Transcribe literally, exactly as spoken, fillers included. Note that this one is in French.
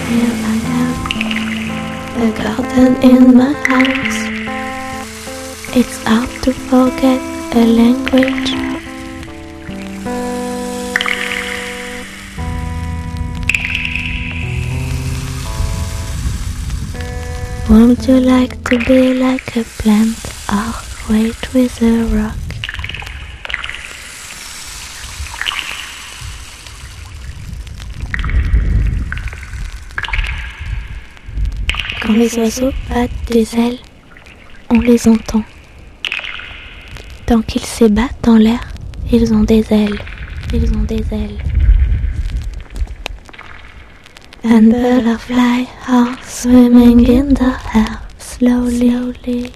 Here I have a garden in my house. It's hard to forget a language. Won't you like to be like a plant or wait with a rock? Quand les oiseaux battent des ailes, on les entend. Tant qu'ils s'ébattent dans l'air, ils ont des ailes, ils ont des ailes. And butterflies are swimming in the air slowly.